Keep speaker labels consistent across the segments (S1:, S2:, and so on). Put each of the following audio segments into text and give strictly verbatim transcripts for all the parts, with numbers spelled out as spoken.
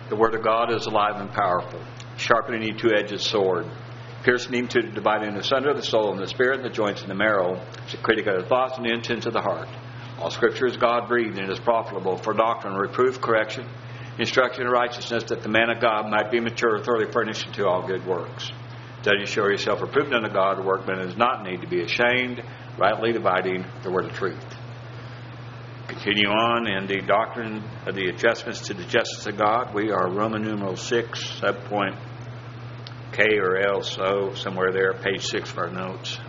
S1: The Word of God is alive and powerful, sharper than any two-edged sword, piercing even to the dividing asunder of the soul and the spirit and the joints and the marrow. It's a critic of the thoughts and the intents of the heart. All Scripture is God-breathed and is profitable for doctrine, reproof, correction, instruction in righteousness, that the man of God might be mature, thoroughly furnished unto all good works. Study to show yourself approved unto God, a workman does not need to be ashamed, rightly dividing the word of truth. Continue on in the doctrine of the adjustments to the justice of God. We are Roman numeral six, subpoint K or L, so somewhere there, page six of our notes.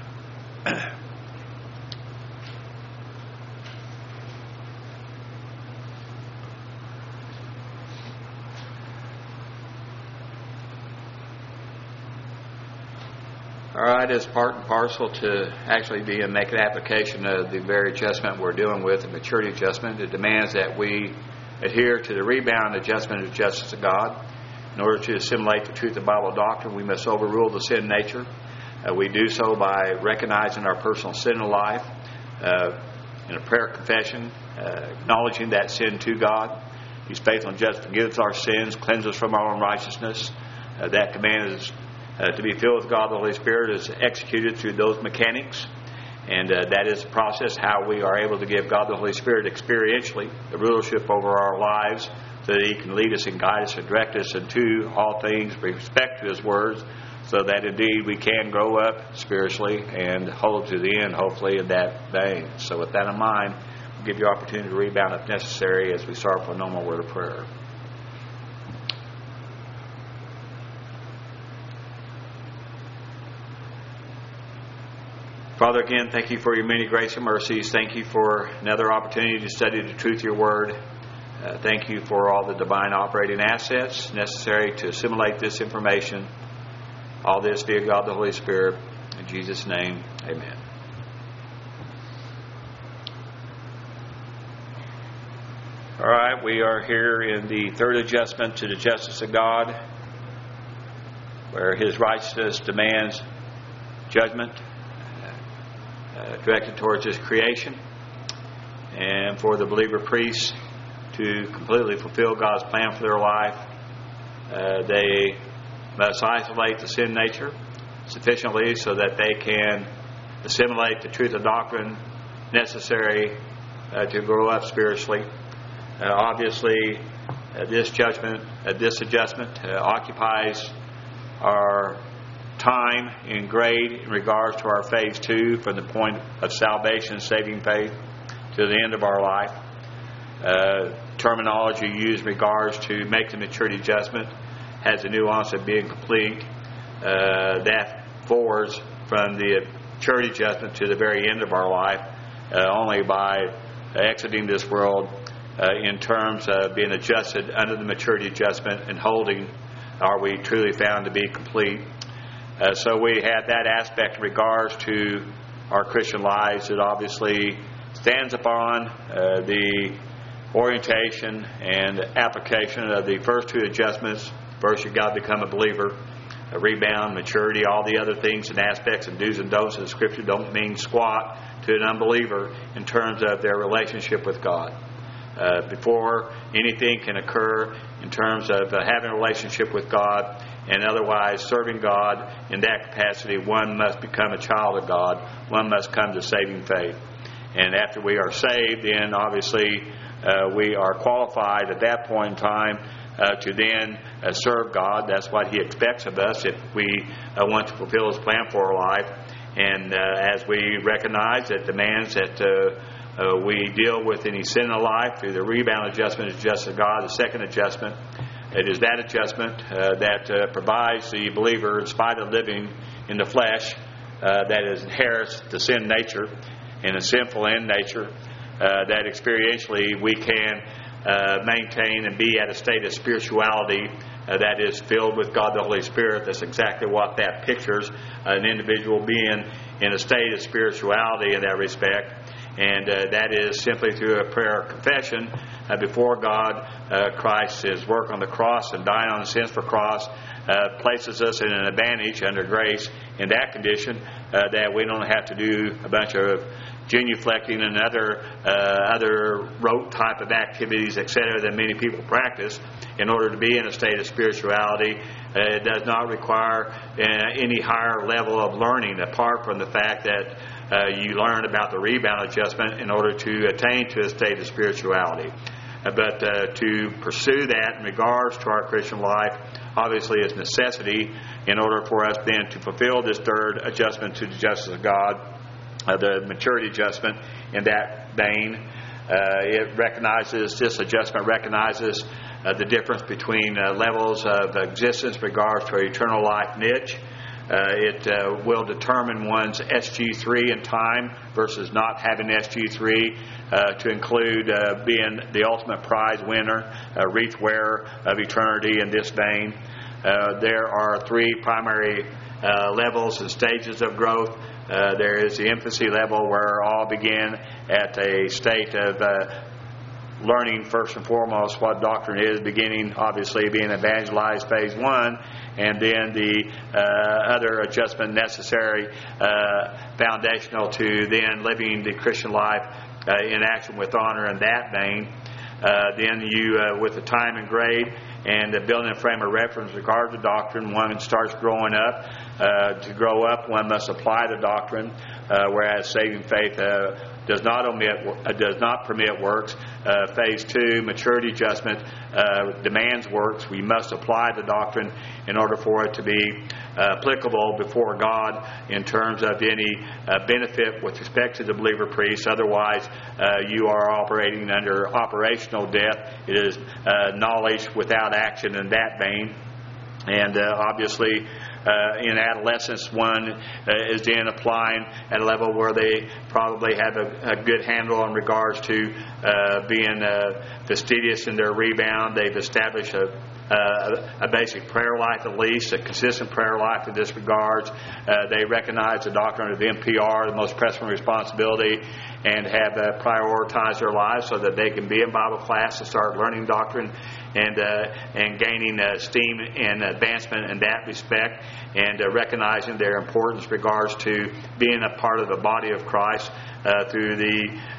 S1: All right, as part and parcel to actually be and make an application of the very adjustment we're dealing with, the maturity adjustment, it demands that we adhere to the rebound adjustment of justice of God. In order to assimilate the truth of Bible doctrine, we must overrule the sin nature. Uh, we do so by recognizing our personal sin in life, uh, in a prayer confession, uh, acknowledging that sin to God. He's faithful and just, forgives our sins, cleanses us from our unrighteousness. Uh, that command is Uh, to be filled with God the Holy Spirit is executed through those mechanics, and uh, that is the process how we are able to give God the Holy Spirit experientially the rulership over our lives, so that He can lead us and guide us and direct us into all things with respect to His words, so that indeed we can grow up spiritually and hold to the end, hopefully, in that vein. So with that in mind, we'll give you opportunity to rebound if necessary as we start with a normal word of prayer. Father, again, thank you for your many grace and mercies. Thank you for another opportunity to study the truth of your word. Uh, thank you for all the divine operating assets necessary to assimilate this information. All this via God the Holy Spirit. In Jesus' name, amen. All right, we are here in the third adjustment to the justice of God, where His righteousness demands judgment Uh, directed towards His creation, and for the believer priests to completely fulfill God's plan for their life, uh, they must isolate the sin nature sufficiently so that they can assimilate the truth of doctrine necessary uh, to grow up spiritually. Uh, obviously, uh, this judgment, uh, this adjustment uh, occupies our time in grade in regards to our phase two, from the point of salvation, saving faith, to the end of our life. Uh, terminology used in regards to make the maturity adjustment has a nuance of being complete. Uh, that forwards from the maturity adjustment to the very end of our life, uh, only by exiting this world uh, in terms of being adjusted under the maturity adjustment and holding are we truly found to be complete. Uh, so we have that aspect in regards to our Christian lives. It obviously stands upon uh, the orientation and application of the first two adjustments. First, you've got to become a believer, a rebound, maturity, all the other things and aspects and do's and don'ts of the Scripture don't mean squat to an unbeliever in terms of their relationship with God. Uh, before anything can occur in terms of uh, having a relationship with God and otherwise serving God in that capacity, one must become a child of God. One must come to saving faith. And after we are saved, then obviously uh, we are qualified at that point in time uh, to then uh, serve God. That's what He expects of us if we uh, want to fulfill His plan for our life. And uh, as we recognize that demands that uh, Uh, we deal with any sin in life through the rebound adjustment of justice of God, the second adjustment. It is that adjustment uh, that uh, provides the believer, in spite of living in the flesh, uh, that is inherits the sin nature and a sinful end nature, uh, that experientially we can uh, maintain and be at a state of spirituality uh, that is filled with God the Holy Spirit. That's exactly what that pictures, an individual being in a state of spirituality in that respect. And uh, that is simply through a prayer of confession uh, before God. Uh, Christ, His work on the cross and dying on the sins for cross uh, places us in an advantage under grace in that condition uh, that we don't have to do a bunch of genuflecting and other uh, other rote type of activities, et cetera, that many people practice in order to be in a state of spirituality. Uh, it does not require uh, any higher level of learning apart from the fact that uh, you learn about the rebound adjustment in order to attain to a state of spirituality. Uh, but uh, to pursue that in regards to our Christian life obviously is necessity in order for us then to fulfill this third adjustment to the justice of God, uh, the maturity adjustment in that vein. Uh, it recognizes, this adjustment recognizes uh, the difference between uh, levels of existence in regards to our eternal life niche. Uh, it uh, will determine one's S G three in time versus not having S G three uh, to include uh, being the ultimate prize winner, uh, wreath wearer of eternity in this vein. Uh, there are three primary uh, levels and stages of growth. Uh, there is the infancy level where all begin at a state of uh, learning first and foremost what doctrine is, beginning obviously being evangelized phase one, and then the uh, other adjustment necessary, uh, foundational to then living the Christian life uh, in action with honor in that vein. Uh, then you, uh, with the time and grade and uh, building a frame of reference with regard to doctrine, one starts growing up. Uh, to grow up, one must apply the doctrine, uh, whereas saving faith uh, does not omit, uh, does not permit works. Uh, phase two, maturity adjustment, uh, demands works. We must apply the doctrine in order for it to be uh, applicable before God in terms of any uh, benefit with respect to the believer priest. Otherwise, uh, you are operating under operational death. It is uh, knowledge without action in that vein. And uh, obviously, Uh, in adolescence, one uh, is then applying at a level where they probably have a, a good handle in regards to uh, being uh, fastidious in their rebound. They've established a, uh, a basic prayer life, at least, a consistent prayer life in this regard. Uh, they recognize the doctrine of M P R, the most pressing responsibility, and have uh, prioritized their lives so that they can be in Bible class and start learning doctrine and uh, and gaining uh, steam and advancement in that respect, and uh, recognizing their importance in regards to being a part of the body of Christ uh, through the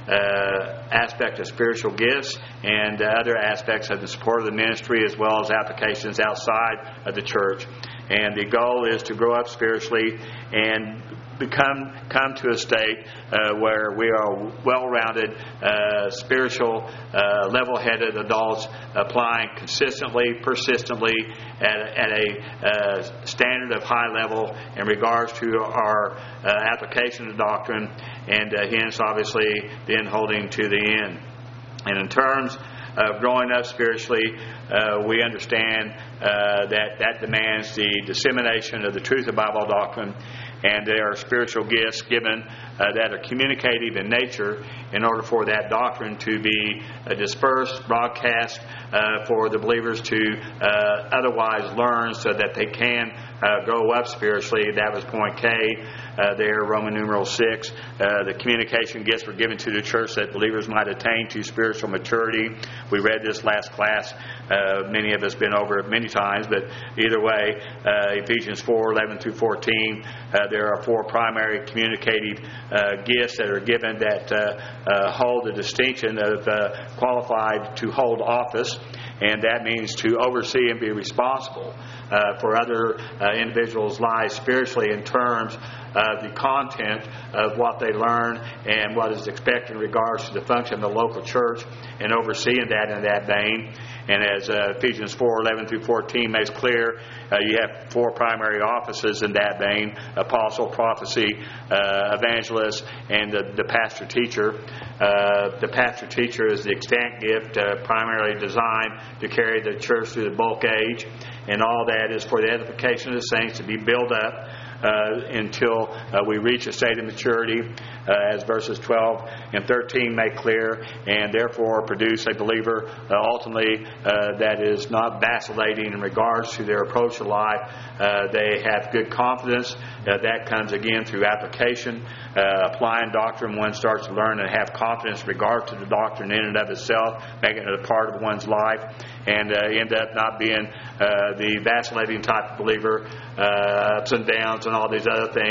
S1: uh, aspect of spiritual gifts and uh, other aspects of the support of the ministry, as well as applications outside of the church. And the goal is to grow up spiritually and become come to a state uh, where we are well-rounded, uh, spiritual, uh, level-headed adults applying consistently, persistently at, at a uh, standard of high level in regards to our uh, application of doctrine, and uh, hence obviously then holding to the end. And in terms of growing up spiritually, uh, we understand uh, that that demands the dissemination of the truth of Bible doctrine, and there are spiritual gifts given uh, that are communicative in nature in order for that doctrine to be uh, dispersed, broadcast uh, for the believers to uh, otherwise learn so that they can uh, grow up spiritually. That was point K uh, there, Roman numeral six. Uh, the communication gifts were given to the church that believers might attain to spiritual maturity. We read this last class. Uh, many of us been over it many times, but either way, uh, Ephesians four, eleven through fourteen, uh, there are four primary communicative uh, gifts that are given that uh, uh, hold the distinction of uh, qualified to hold office, and that means to oversee and be responsible uh, for other uh, individuals' lives spiritually in terms of the content of what they learn and what is expected in regards to the function of the local church, and overseeing that in that vein. And as uh, Ephesians four, eleven through fourteen makes clear, uh, you have four primary offices in that vein: apostle, prophecy, uh, evangelist, and the, the pastor-teacher. Uh, the pastor-teacher is the extant gift uh, primarily designed to carry the church through the bulk age, and all that is for the edification of the saints to be built up Uh, until uh, we reach a state of maturity, uh, as verses twelve and thirteen make clear, and therefore produce a believer uh, ultimately uh, that is not vacillating in regards to their approach to life. Uh, they have good confidence. Uh, that comes again through application, uh, applying doctrine. One starts to learn and have confidence in regard to the doctrine in and of itself, making it a part of one's life, and uh, end up not being uh, the vacillating type of believer, uh, ups and downs and all these other things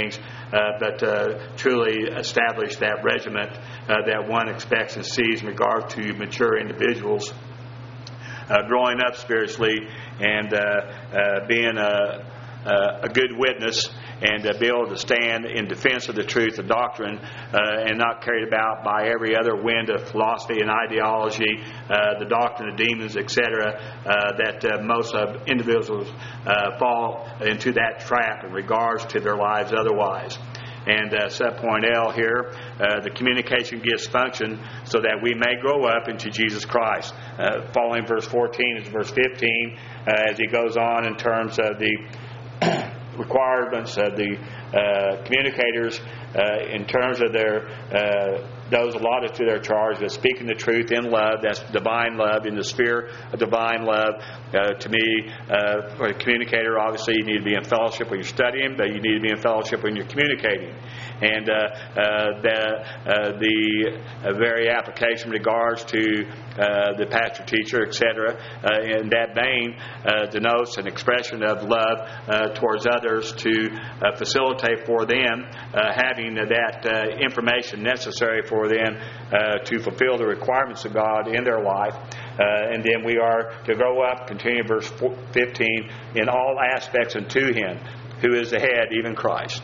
S1: uh, but uh, truly establish that regiment uh, that one expects and sees in regard to mature individuals uh, growing up spiritually and uh, uh, being a, a good witness, and uh, be able to stand in defense of the truth of doctrine uh, and not carried about by every other wind of philosophy and ideology, uh, the doctrine of demons, et cetera, uh, that uh, most of individuals uh, fall into that trap in regards to their lives otherwise. And uh, subpoint L here, uh, the communication gifts function so that we may grow up into Jesus Christ. Uh, following verse fourteen is verse fifteen, uh, as he goes on in terms of the requirements of the uh, communicators uh, in terms of their uh, those allotted to their charge of speaking the truth in love. That's divine love, in the sphere of divine love. Uh, to me, uh, for a communicator, obviously you need to be in fellowship when you're studying, but you need to be in fellowship when you're communicating. And uh, uh, the, uh, the uh, very application in regards to uh, the pastor, teacher, et cetera, uh, in that vein uh, denotes an expression of love uh, towards others to uh, facilitate for them uh, having that uh, information necessary for them uh, to fulfill the requirements of God in their life. Uh, and then we are to grow up, continue verse fifteen, in all aspects unto Him, who is the head, even Christ.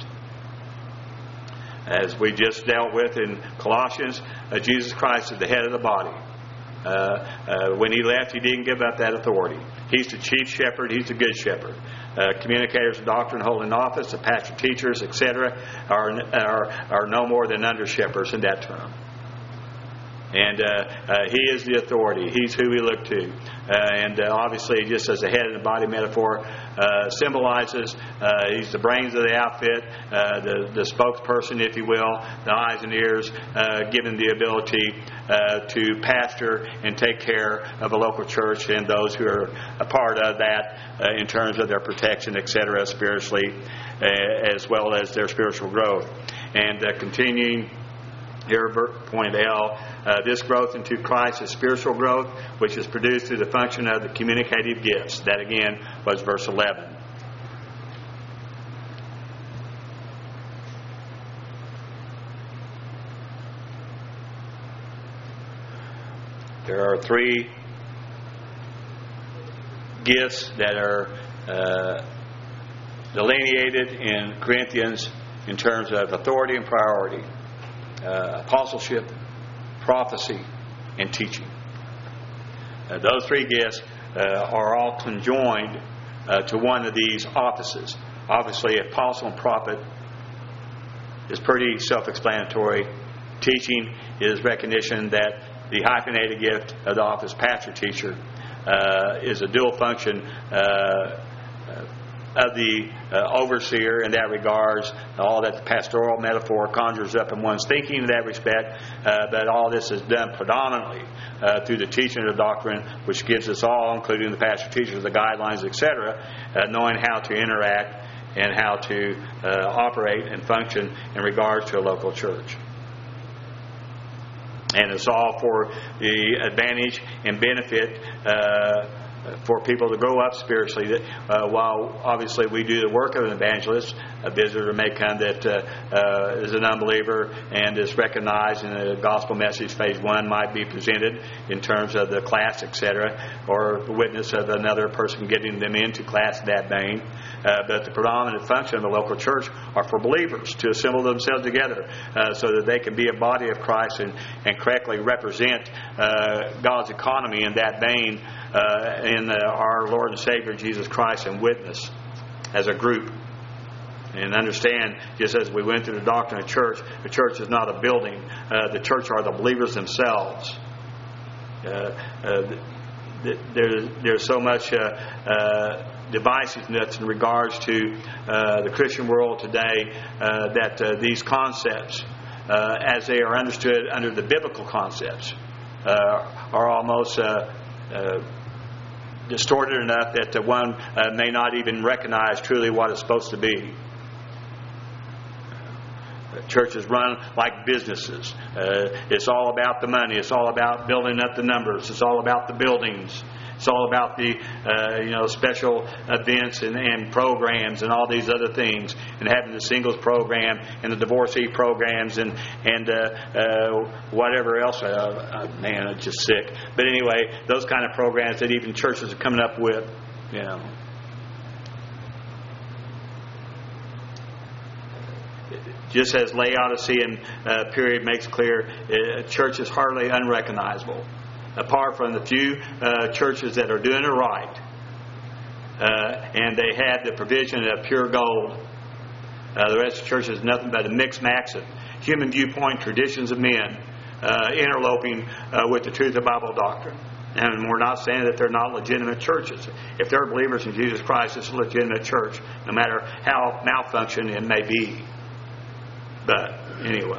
S1: As we just dealt with in Colossians, uh, Jesus Christ is the head of the body. Uh, uh, when He left, He didn't give up that authority. He's the chief shepherd. He's the good shepherd. Uh, communicators of doctrine holding office, the pastor, teachers, et cetera, are, are, are no more than under shepherds in that term. And uh, uh, He is the authority. He's who we look to. Uh, and uh, obviously, just as the head of the body metaphor uh, symbolizes, uh, He's the brains of the outfit, uh, the, the spokesperson, if you will, the eyes and ears, uh, given the ability uh, to pastor and take care of a local church and those who are a part of that uh, in terms of their protection, et cetera, spiritually, uh, as well as their spiritual growth. And uh, continuing here, point L, uh, this growth into Christ is spiritual growth, which is produced through the function of the communicative gifts. That again was verse eleven. There are three gifts that are uh, delineated in Corinthians in terms of authority and priority. Uh, apostleship, prophecy, and teaching. Uh, those three gifts uh, are all conjoined uh, to one of these offices. Obviously, apostle and prophet is pretty self-explanatory. Teaching is recognition that the hyphenated gift of the office pastor-teacher uh, is a dual function uh, of the uh, overseer in that regards, all that the pastoral metaphor conjures up in one's thinking in that respect, uh, but all this is done predominantly uh, through the teaching of the doctrine, which gives us all, including the pastor teachers, the guidelines, et cetera, uh, knowing how to interact and how to uh, operate and function in regards to a local church. And it's all for the advantage and benefit uh, for people to grow up spiritually. Uh, while obviously we do the work of an evangelist, a visitor may come that uh, uh, is an unbeliever and is recognized, and the gospel message phase one might be presented in terms of the class, et cetera, or the witness of another person getting them into class in that vein. Uh, but the predominant function of the local church are for believers to assemble themselves together uh, so that they can be a body of Christ and, and correctly represent uh, God's economy in that vein uh, in uh, our Lord and Savior Jesus Christ, and witness as a group. And understand, just as we went through the doctrine of church, the church is not a building. Uh, the church are the believers themselves. Uh, uh, there, there's so much uh, uh, divisiveness in regards to uh, the Christian world today uh, that uh, these concepts, uh, as they are understood under the biblical concepts, uh, are almost uh, uh, distorted enough that uh, one uh, may not even recognize truly what it's supposed to be. Churches run like businesses. Uh, it's all about the money. It's all about building up the numbers. It's all about the buildings.
S2: It's all about the uh, you know special events and, and programs and all these other things, and having the singles program and the divorcee programs and and uh, uh, whatever else. Uh, uh, man, it's just sick. But anyway, those kind of programs that even churches are coming up with, you know. Just as Laodicean uh, period makes clear, uh, church is hardly unrecognizable. Apart from the few uh, churches that are doing it right, uh, and they have the provision of pure gold, uh, the rest of the church is nothing but a mixed max of human viewpoint, traditions of men, uh, interloping uh, with the truth of Bible doctrine. And we're not saying that they're not legitimate churches. If they're believers in Jesus Christ, it's a legitimate church, no matter how malfunctioning it may be. But anyway.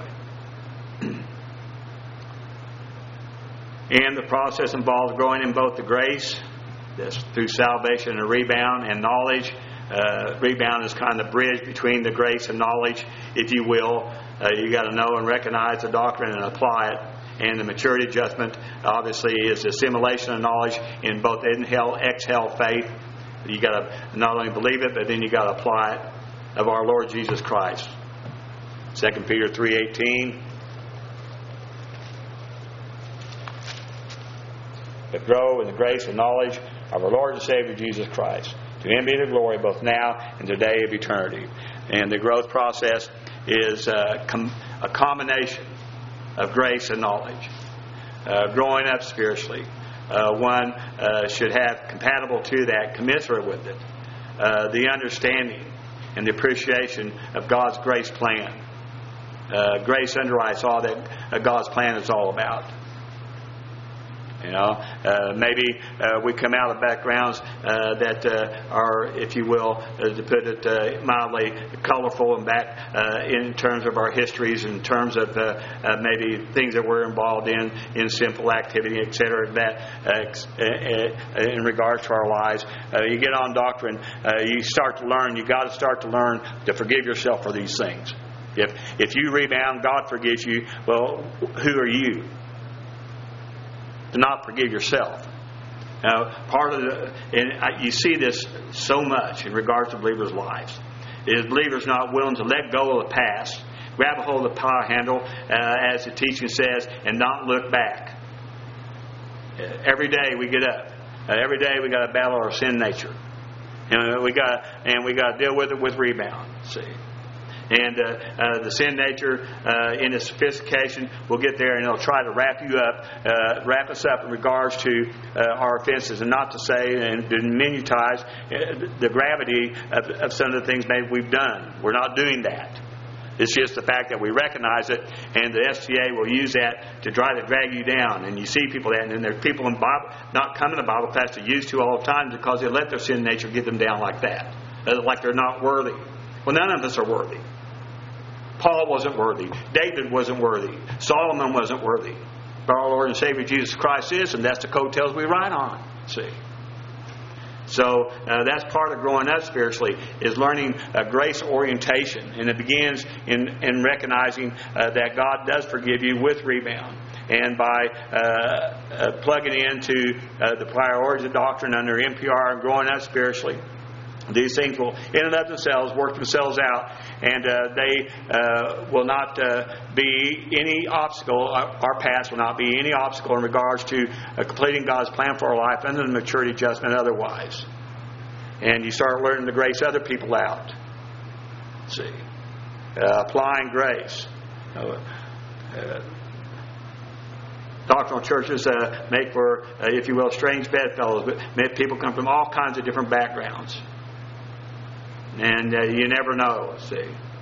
S2: And the process involves growing in both the grace, that's through salvation and rebound, and knowledge. Uh, rebound is kind of the bridge between the grace and knowledge, if you will. Uh, you got to know and recognize the doctrine and apply it. And the maturity adjustment, obviously, is assimilation of knowledge in both inhale, exhale faith. You got to not only believe it, but then you got to apply it, of our Lord Jesus Christ. Second Peter three eighteen. But grow in the grace and knowledge of our Lord and Savior Jesus Christ. To Him be the glory both now and the day of eternity. And the growth process is uh, com- a combination of grace and knowledge. Uh, growing up spiritually. Uh, one uh, should have compatible to that, commensurate with it, uh, the understanding and the appreciation of God's grace plan. Uh, grace underwrites all that uh, God's plan is all about. You know, uh, maybe uh, we come out of backgrounds uh, that uh, are, if you will, uh, to put it uh, mildly, colorful and back uh, in terms of our histories, in terms of uh, uh, maybe things that we're involved in, in sinful activity, et cetera. That uh, in regards to our lives, uh, you get on doctrine, uh, you start to learn. You got to start to learn to forgive yourself for these things. If if you rebound, God forgives you. Well, who are you to not forgive yourself? Now, part of the, and you see this so much in regards to believers' lives, is believers not willing to let go of the past, grab a hold of the power handle, uh, as the teaching says, and not look back. Every day we get up. Uh, every day we got to battle our sin nature, and we got and we got to deal with it with rebound. See. And uh, uh, the sin nature, uh, in its sophistication, will get there and it'll try to wrap you up, uh, wrap us up in regards to uh, our offenses, and not to say and diminutize uh, the gravity of, of some of the things maybe we've done. We're not doing that. It's just the fact that we recognize it, and the S T A will use that to try to drag you down. And you see people that, and then there's people in Bible not coming to Bible class to used to all the time because they let their sin nature get them down like that, like they're not worthy. Well, none of us are worthy. Paul wasn't worthy. David wasn't worthy. Solomon wasn't worthy. But our Lord and Savior Jesus Christ is, and that's the coattails we ride on. See? So uh, that's part of growing up spiritually, is learning uh, grace orientation. And it begins in, in recognizing uh, that God does forgive you with rebound. And by uh, uh, plugging into uh, the priorities of doctrine under N P R and growing up spiritually, these things will, in and of themselves, work themselves out, and uh, they uh, will not uh, be any obstacle. Our past will not be any obstacle in regards to uh, completing God's plan for our life under the maturity adjustment otherwise. And you start learning to grace other people out. See, uh, applying grace. Uh, uh, Doctrinal churches uh, make for, uh, if you will, strange bedfellows. But people come from all kinds of different backgrounds. And uh, you never know, see.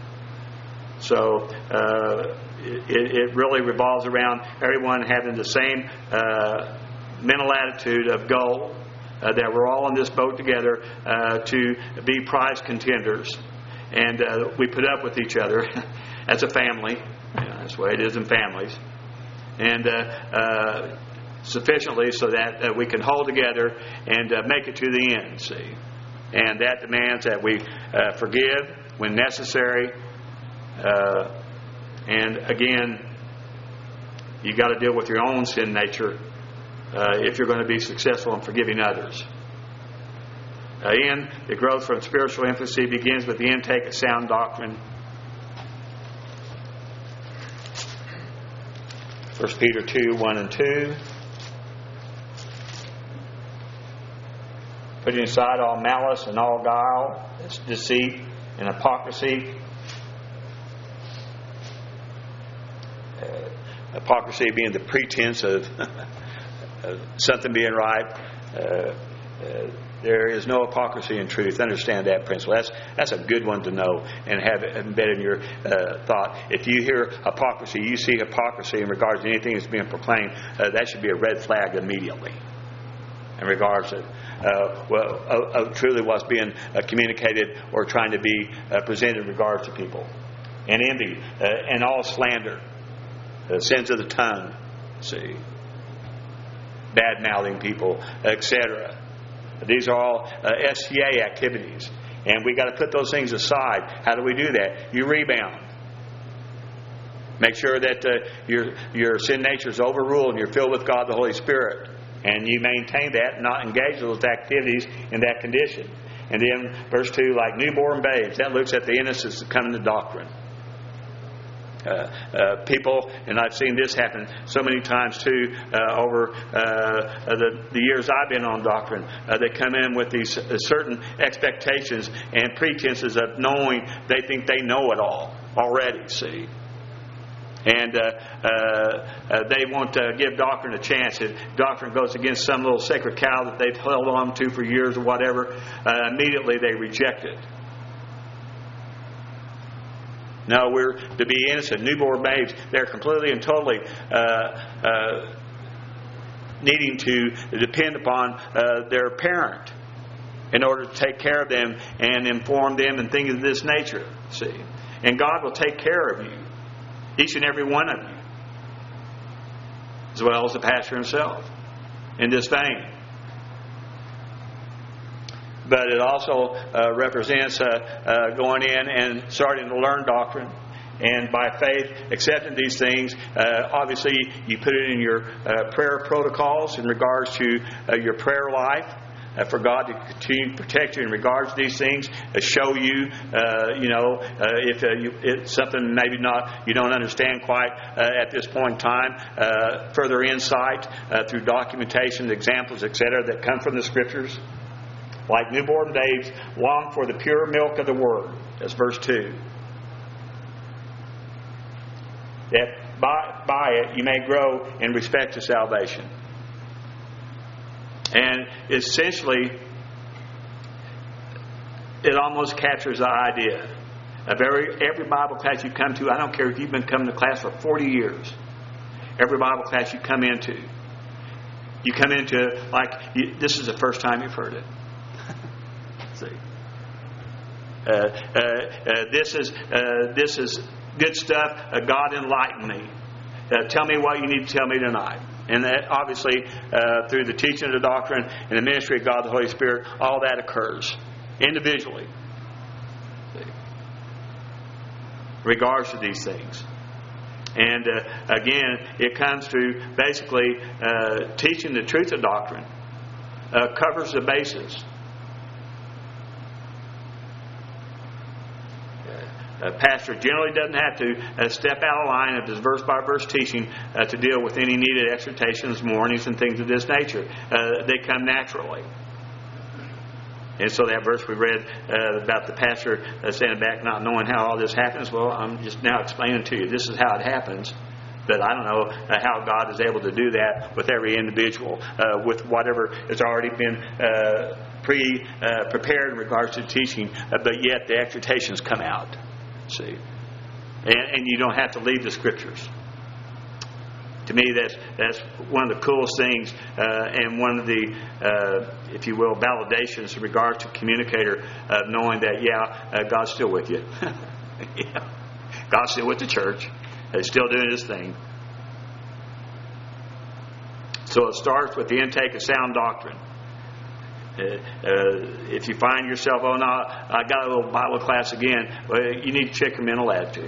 S2: So uh, it, it really revolves around everyone having the same uh, mental attitude of goal, uh, that we're all in this boat together uh, to be prize contenders. And uh, we put up with each other as a family. You know, that's the way it is in families. And uh, uh, sufficiently so that uh, we can hold together and uh, make it to the end, see. And that demands that we uh, forgive when necessary. Uh, and again, you got to deal with your own sin nature uh, if you're going to be successful in forgiving others. Uh, in the growth from spiritual infancy begins with the intake of sound doctrine. First Peter two, one and two. Putting aside all malice and all guile, deceit and hypocrisy. Uh, hypocrisy being the pretense of, of something being right. Uh, uh, there is no hypocrisy in truth. Understand that principle. That's that's a good one to know and have it embedded in your uh, thought. If you hear hypocrisy, you see hypocrisy in regards to anything that's being proclaimed, uh, that should be a red flag immediately. In regards to uh, well, uh, uh, truly what's being uh, communicated or trying to be uh, presented in regards to people. And envy uh, and all slander, the sins of the tongue, see, bad-mouthing people, et cetera. These are all uh, S C A activities. And we got to put those things aside. How do we do that? You rebound. Make sure that uh, your, your sin nature is overruled and you're filled with God the Holy Spirit. And you maintain that, not engage those activities in that condition. And then verse two, like newborn babes, that looks at the innocence of coming to doctrine. Uh, uh, people, and I've seen this happen so many times too uh, over uh, the, the years I've been on doctrine. Uh, they come in with these uh, certain expectations and pretenses of knowing they think they know it all already, see. And uh, uh, uh, they want to give doctrine a chance. If doctrine goes against some little sacred cow that they've held on to for years or whatever, uh, immediately they reject it. No, we're to be innocent, newborn babes. They're completely and totally uh, uh, needing to depend upon uh, their parent in order to take care of them and inform them and things of this nature. See, and God will take care of you, each and every one of you, as well as the pastor himself, in this vein. But it also uh, represents uh, uh, going in and starting to learn doctrine. And by faith, accepting these things, uh, obviously you put it in your uh, prayer protocols in regards to uh, your prayer life. Uh, for God to continue to protect you in regards to these things, uh, show you, uh, you know, uh, if uh, you, it's something maybe not you don't understand quite uh, at this point in time, uh, further insight uh, through documentation, examples, et cetera, that come from the Scriptures. Like newborn babes, long for the pure milk of the Word. That's verse two. That by, by it you may grow in respect to salvation. And essentially, it almost captures the idea of every, every Bible class you come to. I don't care if you've been coming to class for forty years. Every Bible class you come into, you come into like you, this is the first time you've heard it. See, uh, uh, uh, this is uh, this is good stuff. Uh, God enlighten me. Uh, tell me what you need to tell me tonight. And that obviously, uh, through the teaching of the doctrine and the ministry of God the Holy Spirit, all that occurs individually. See? Regards to these things. And uh, again, it comes through basically uh, teaching the truth of doctrine. Uh, covers the bases. A pastor generally doesn't have to uh, step out of line of his verse-by-verse teaching uh, to deal with any needed exhortations, warnings, and things of this nature. Uh, they come naturally. And so that verse we read uh, about the pastor uh, standing back not knowing how all this happens, well, I'm just now explaining to you this is how it happens. But I don't know uh, how God is able to do that with every individual, uh, with whatever has already been uh, pre uh, prepared in regards to teaching, uh, but yet the exhortations come out. See, and, and you don't have to leave the Scriptures. To me, that's that's one of the coolest things, uh, and one of the, uh, if you will, validations in regards to communicator, uh, knowing that yeah, uh, God's still with you. Yeah. God's still with the church. He's still doing His thing. So it starts with the intake of sound doctrine. Uh, uh, if you find yourself, oh no, I got a little Bible class again, well, you need to check your mental attitude.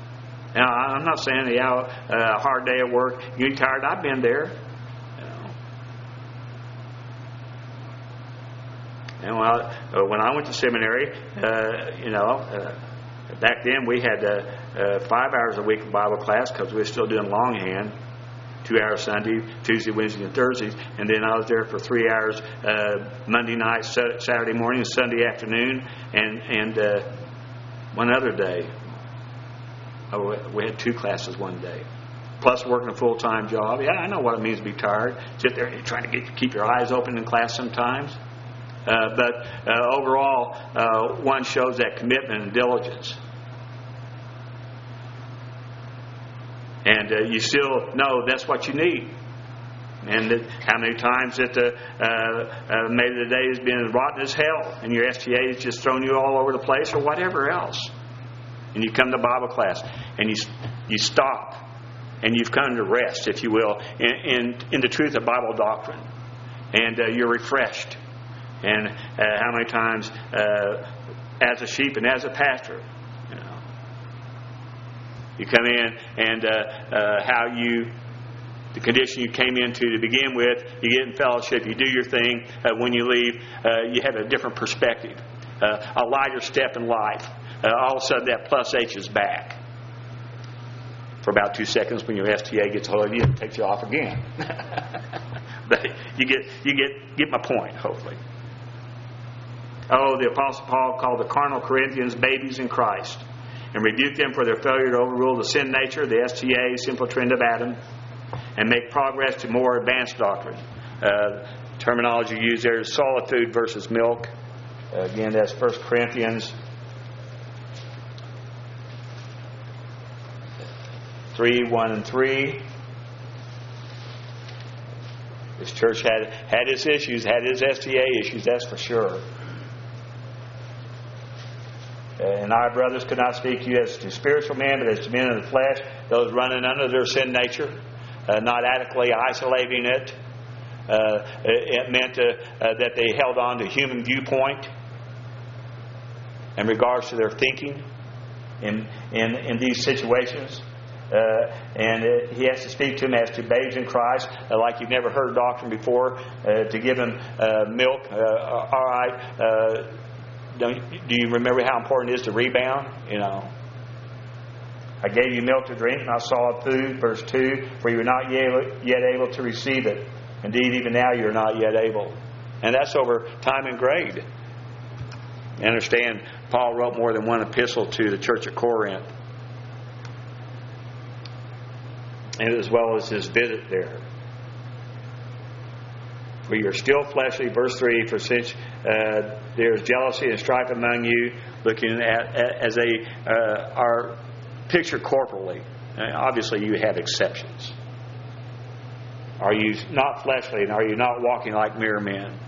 S2: Now, I'm not saying, yeah, a hard day at work, you're tired. I've been there. You know, And when I, uh, when I went to seminary, uh, you know, uh, back then we had uh, uh, five hours a week of Bible class because we were still doing longhand. Two hours Sunday, Tuesday, Wednesday, and Thursdays. And then I was there for three hours uh, Monday night, Saturday morning, and Sunday afternoon, and, and uh, one other day. Oh, we had two classes one day. Plus working a full-time job. Yeah, I know what it means to be tired. Sit there trying to get, keep your eyes open in class sometimes. Uh, but uh, overall, uh, one shows that commitment and diligence. And uh, you still know that's what you need. And that how many times that the, uh, uh, maybe the day has been as rotten as hell, and your S T A has just thrown you all over the place, or whatever else. And you come to Bible class, and you you stop, and you've come to rest, if you will, in in, in the truth of Bible doctrine, and uh, you're refreshed. And uh, how many times, uh, as a sheep and as a pastor, you come in and uh, uh, how you, the condition you came into to begin with, you get in fellowship, you do your thing. Uh, when you leave, uh, you have a different perspective, uh, a lighter step in life. Uh, all of a sudden, that plus H is back for about two seconds. When your S T A gets hold of you, it takes you off again. But you get you get get my point, hopefully. Oh, the Apostle Paul called the carnal Corinthians babies in Christ, and rebuke them for their failure to overrule the sin nature, the S T A, simple trend of Adam, and make progress to more advanced doctrine. Uh, terminology used there is solid food versus milk. Uh, again, that's First Corinthians three, one and three. This church had, had its issues, had its S T A issues, that's for sure. And our brothers could not speak to you as to spiritual men, but as to men of the flesh, those running under their sin nature, uh, not adequately isolating it. Uh, it meant uh, uh, that they held on to human viewpoint in regards to their thinking in in, in these situations. Uh, and it, he has to speak to them as to babes in Christ, uh, like you've never heard doctrine before, uh, to give them uh, milk. Uh, all right. Uh, Don't, do you remember how important it is to rebound? You know, I gave you milk to drink, not solid food. Verse two, for you are not yet able to receive it. Indeed, even now you are not yet able. And that's over time and grade. You understand, Paul wrote more than one epistle to the church at Corinth, and as well as his visit there. For you are still fleshly, verse three, for since uh, there is jealousy and strife among you, looking at, at as they uh, are pictured corporally. And obviously, you have exceptions. Are you not fleshly, and are you not walking like mere men?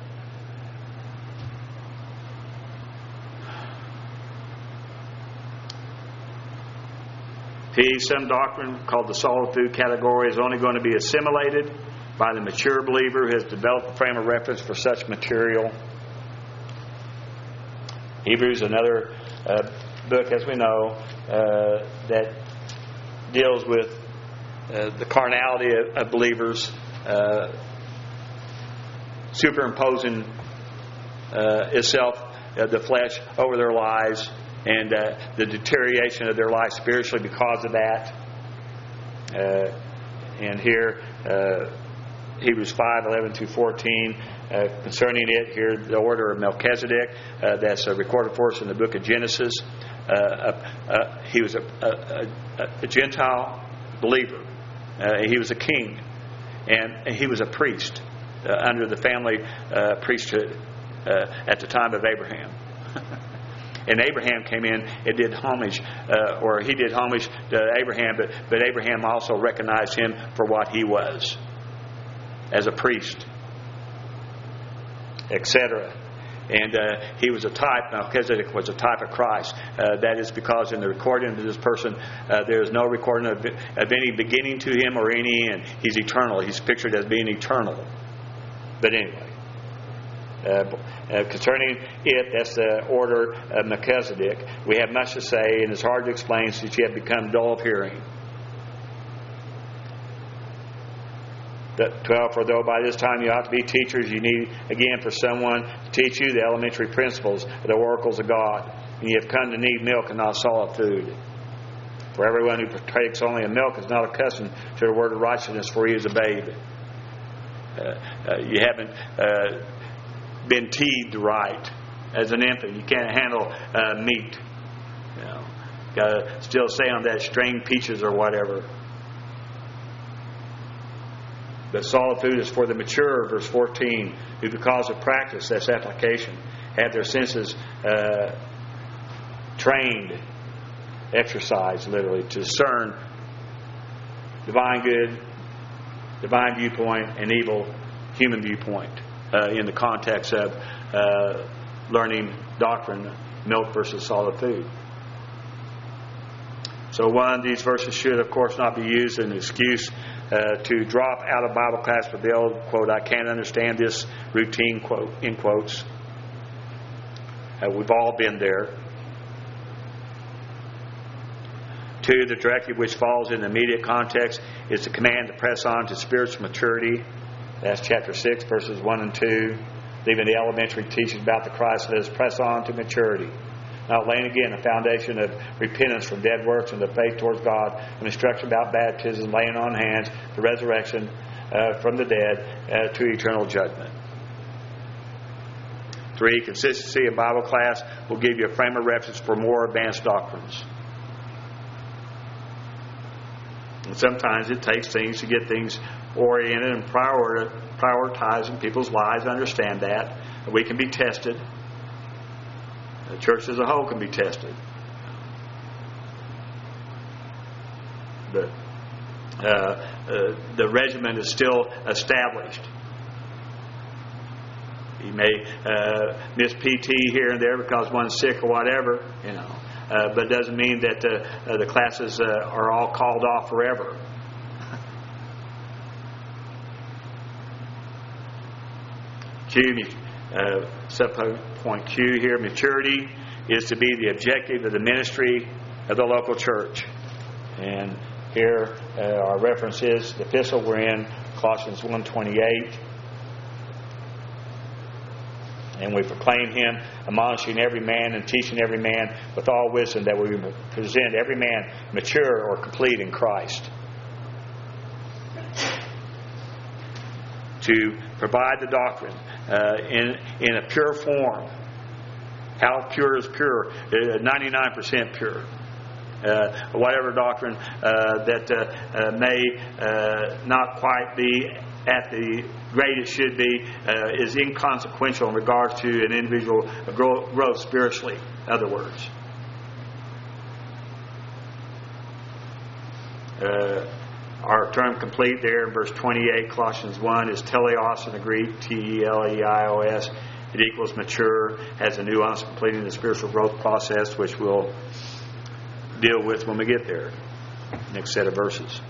S2: P. Some doctrine called the solid food category is only going to be assimilated by the mature believer who has developed a frame of reference for such material. Hebrews, another uh, book, as we know, uh, that deals with uh, the carnality of, of believers, uh, superimposing uh, itself, uh, the flesh, over their lives, and uh, the deterioration of their life spiritually because of that. Uh, and here, uh, Hebrews five, eleven through fourteen, uh, concerning it, here the order of Melchizedek, uh, that's uh, recorded for us in the book of Genesis. Uh, uh, uh, he was a, a, a, a Gentile believer. Uh, he was a king, and he was a priest uh, under the family uh, priesthood uh, at the time of Abraham. And Abraham came in and did homage, uh, or he did homage to Abraham, but, but Abraham also recognized him for what he was, as a priest, et cetera. And uh, he was a type, Melchizedek was a type of Christ. Uh, that is because in the recording of this person, uh, there is no recording of, of any beginning to him or any end. He's eternal. He's pictured as being eternal. But anyway. Uh, uh, concerning it, that's the order of Melchizedek. We have much to say, and it's hard to explain since you have become dull of hearing. twelve, for though by this time you ought to be teachers, you need again for someone to teach you the elementary principles of the oracles of God. And you have come to need milk and not solid food. For everyone who partakes only of milk is not accustomed to the word of righteousness, for he is a babe. Uh, uh, you haven't uh, been teed right as an infant. You can't handle uh, meat. You know, got to still stay on that string peaches or whatever. But solid food is for the mature, verse fourteen, who because of practice, that's application, have their senses uh, trained, exercised literally, to discern divine good, divine viewpoint, and evil human viewpoint uh, in the context of uh, learning doctrine, milk versus solid food. So one, these verses should, of course, not be used as an excuse uh, to drop out of Bible class for the old, quote, I can't understand this routine, quote, in quotes. Uh, we've all been there. Two, the directive which falls in the immediate context is the command to press on to spiritual maturity. That's chapter six, verses one and two. Leaving the elementary teachings about the Christ, let us press on to maturity. Not laying again a foundation of repentance from dead works and the faith towards God, and instruction about baptism, laying on hands, the resurrection uh, from the dead uh, to eternal judgment. Three, consistency in Bible class will give you a frame of reference for more advanced doctrines. And sometimes it takes things to get things oriented and priori- prioritized in people's lives. I understand that. We can be tested. The church as a whole can be tested. But uh, uh, the regimen is still established. You may uh, miss P T here and there because one's sick or whatever, you know. Uh, but it doesn't mean that uh, uh, the classes uh, are all called off forever. Q, uh, subpoint Q here, maturity is to be the objective of the ministry of the local church. And here uh, our reference is the epistle we're in, Colossians one twenty-eight. And we proclaim him, admonishing every man and teaching every man with all wisdom, that we present every man mature or complete in Christ. To provide the doctrine uh, in, in a pure form. How pure is pure? ninety-nine percent pure. Uh, whatever doctrine uh, that uh, uh, may uh, not quite be at the grade it should be uh, is inconsequential in regards to an individual growth, growth spiritually, in other words. Uh, our term complete there in verse twenty-eight, Colossians one, is teleos in the Greek, T E L E I O S. It equals mature, has a nuance completing the spiritual growth process, which we'll deal with when we get there. Next set of verses.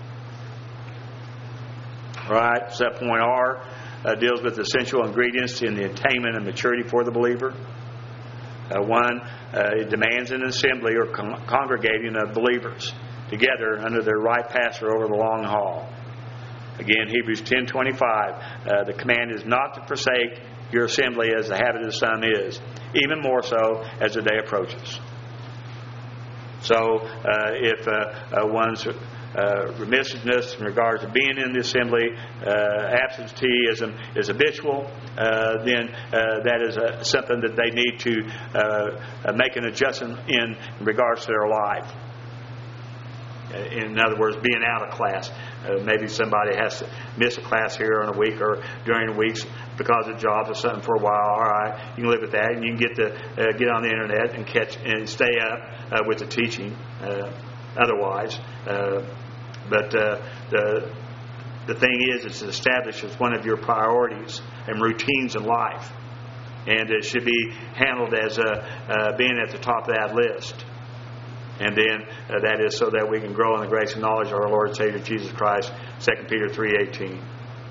S2: All right, set point R uh, deals with essential ingredients in the attainment of maturity for the believer. Uh, one, uh, it demands an assembly or con- congregating of believers together under their right pastor over the long haul. Again, Hebrews ten twenty-five, uh, the command is not to forsake your assembly as the habit of the some is, even more so as the day approaches. So, uh, if uh, uh, one's uh, remissiveness in regards to being in the assembly, uh, absenteeism is habitual, uh, then uh, that is uh, something that they need to uh, uh, make an adjustment in, in regards to their life. In other words, being out of class. Uh, maybe somebody has to miss a class here in a week or during weeks because of jobs or something for a while. All right, you can live with that, and you can get the uh, get on the internet and catch and stay up uh, with the teaching. Uh, otherwise, uh, but uh, the the thing is, it's established as one of your priorities and routines in life, and it should be handled as uh, uh, being at the top of that list. And then uh, that is so that we can grow in the grace and knowledge of our Lord and Savior Jesus Christ. Second Peter three eighteen.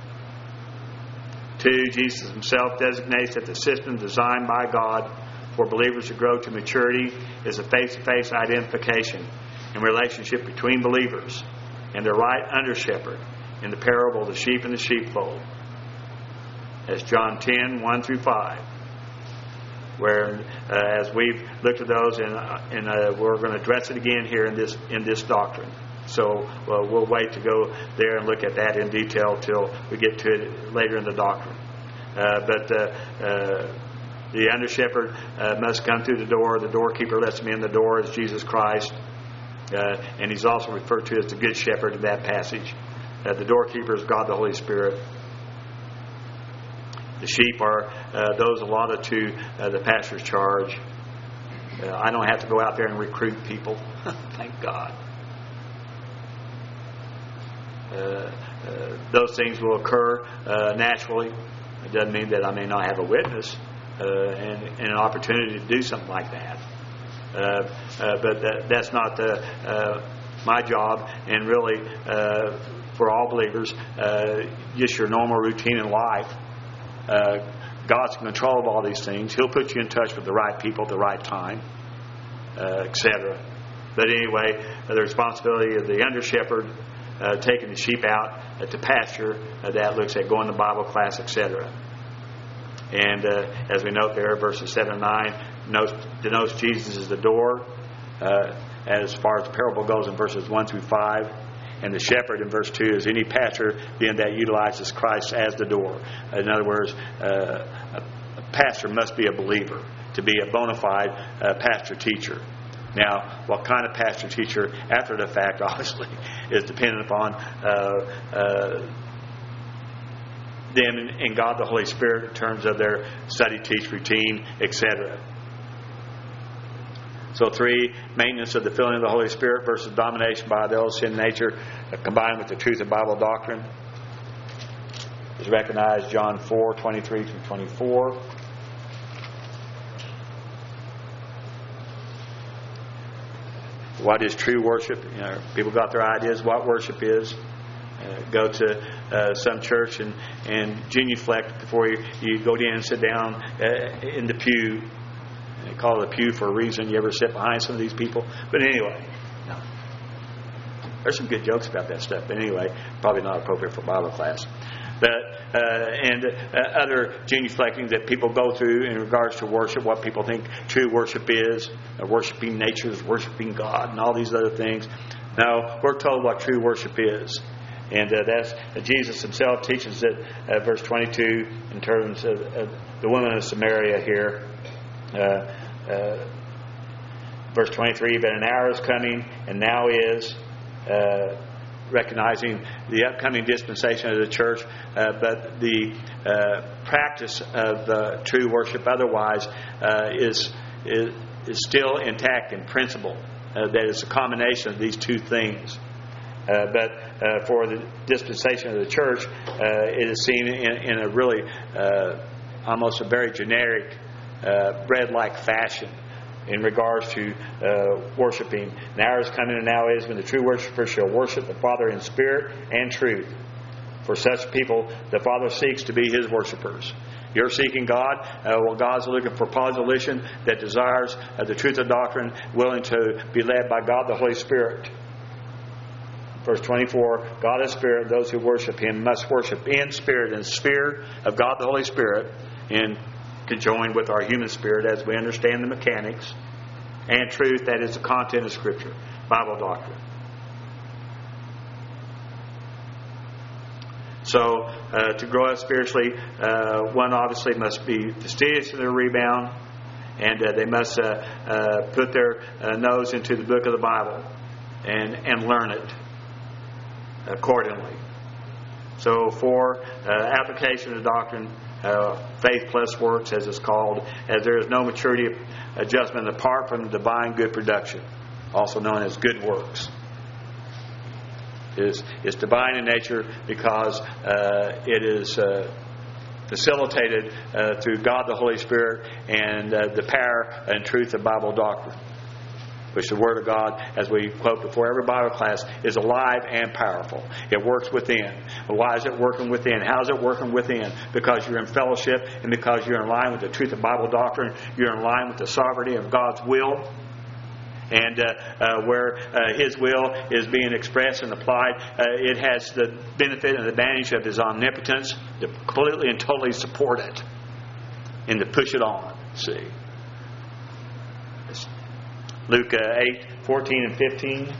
S2: Two, Jesus himself designates that the system designed by God for believers to grow to maturity is a face-to-face identification and relationship between believers and their right under shepherd in the parable of the sheep and the sheepfold. That's John ten, one through five. Where, uh, as we've looked at those, and, and uh, we're going to address it again here in this in this doctrine. So well, we'll wait to go there and look at that in detail till we get to it later in the doctrine. Uh, but uh, uh, the under shepherd uh, must come through the door. The doorkeeper lets him in. The door is Jesus Christ, uh, and he's also referred to as the good shepherd in that passage. Uh, the doorkeeper is God the Holy Spirit. The sheep are uh, those allotted to uh, the pastor's charge. Uh, I don't have to go out there and recruit people. Thank God. Uh, uh, those things will occur uh, naturally. It doesn't mean that I may not have a witness uh, and, and an opportunity to do something like that. Uh, uh, but that, that's not the, uh, my job. And really, uh, for all believers, uh, just your normal routine in life. Uh, God's in control of all these things. He'll put you in touch with the right people at the right time, uh, et cetera. But anyway, uh, the responsibility of the under shepherd uh, taking the sheep out uh, to pasture, uh, that looks at going to Bible class, et cetera. And uh, as we note there, verses seven and nine notes, denotes Jesus as the door. Uh, as far as the parable goes in verses one through five. And the shepherd in verse two is any pastor being that utilizes Christ as the door. In other words, uh, a pastor must be a believer to be a bona fide uh, pastor-teacher. Now, what kind of pastor-teacher after the fact, obviously, is dependent upon uh, uh, them and God the Holy Spirit in terms of their study, teach, routine, et cetera. So three, maintenance of the filling of the Holy Spirit versus domination by the old sin nature, uh, combined with the truth of Bible doctrine, is recognized John four, twenty-three through twenty-four. What is true worship? You know, people got their ideas what worship is. Uh, go to uh, some church and, and genuflect before you, you go in and sit down uh, in the pew. They call it a pew for a reason. You ever sit behind some of these people? But anyway, no. There's some good jokes about that stuff. But anyway, probably not appropriate for Bible class. But uh, and uh, other genuflecting that people go through in regards to worship, what people think true worship is, uh, worshiping natures, worshiping God, and all these other things. Now, we're told what true worship is. And uh, that's uh, Jesus himself teaches it, uh, verse twenty-two, in terms of uh, the woman of Samaria here. Uh, uh, verse twenty-three, but an hour is coming, and now is, uh, recognizing the upcoming dispensation of the church, uh, but the uh, practice of uh, true worship otherwise uh, is, is is still intact in principle. Uh, that is a combination of these two things. Uh, but uh, for the dispensation of the church, uh, it is seen in, in a really uh, almost a very generic Uh, bread-like fashion in regards to uh, worshiping. The hour is coming, and now is when the true worshiper shall worship the Father in spirit and truth. For such people, the Father seeks to be His worshipers. You're seeking God. Uh, well, God's looking for position that desires uh, the truth of doctrine, willing to be led by God the Holy Spirit. Verse twenty-four, God is spirit. Those who worship Him must worship in spirit, in the sphere of God the Holy Spirit, in conjoined with our human spirit as we understand the mechanics, and truth, that is the content of Scripture, Bible doctrine. So, uh, to grow up spiritually, uh, one obviously must be fastidious in their rebound, and uh, they must uh, uh, put their uh, nose into the book of the Bible and, and learn it accordingly. So, for uh, application of the doctrine, Uh, faith plus works, as it's called, as there is no maturity adjustment apart from the divine good production, also known as good works. It is, it's divine in nature because uh, it is uh, facilitated uh, through God the Holy Spirit and uh, the power and truth of Bible doctrine, which the Word of God, as we quote before every Bible class, is alive and powerful. It works within. Why is it working within? How is it working within? Because you're in fellowship and because you're in line with the truth of Bible doctrine. You're in line with the sovereignty of God's will. And uh, uh, where uh, His will is being expressed and applied, uh, it has the benefit and advantage of His omnipotence to completely and totally support it and to push it on. See, Luke uh, eight, fourteen and fifteen.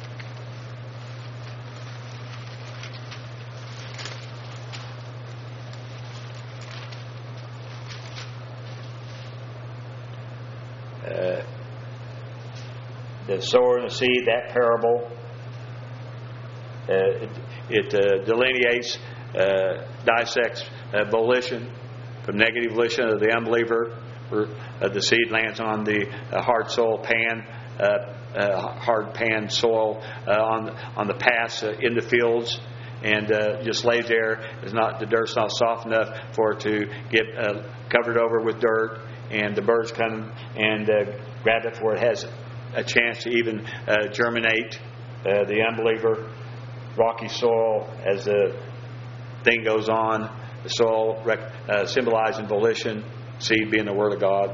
S2: Uh, the sower and the seed, that parable, uh, it, it uh, delineates, uh, dissects uh, volition from negative volition of the unbeliever. Where, uh, the seed lands on the uh, hard soil pan, uh, uh, hard pan soil uh, on on the paths uh, in the fields, and uh, just lays there. Is not the dirt's not soft enough for it to get uh, covered over with dirt, and the birds come and uh, grab it before it has a chance to even uh, germinate. Uh, the unbeliever, rocky soil, as the thing goes on, the soil rec- uh, symbolizing volition, seed being the Word of God.